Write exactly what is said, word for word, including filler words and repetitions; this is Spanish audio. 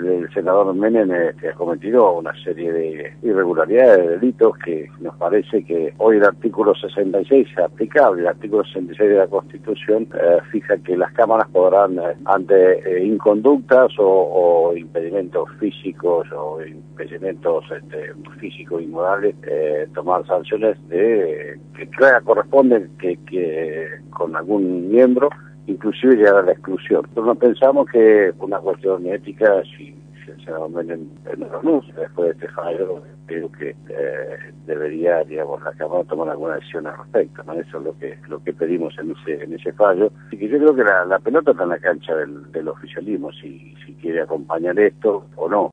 el senador Menem este, ha cometido una serie de irregularidades, de delitos, que nos parece que hoy el artículo sesenta y seis es aplicable. El artículo sesenta y seis de la Constitución eh, fija que las cámaras podrán, eh, ante eh, inconductas o, o impedimentos físicos o impedimentos este, físicos y morales, eh, tomar sanciones de que claro, corresponden que, que con algún miembro, inclusive llegar a la exclusión. Nosotros no pensamos que una cuestión ética, si, si el senador Menem no renuncia después de este fallo, creo que eh, debería, digamos, la Cámara tomar alguna decisión al respecto, ¿no? Eso es lo que lo que pedimos en ese en ese fallo. Así que yo creo que la, la pelota está en la cancha del, del oficialismo, si, si quiere acompañar esto o no.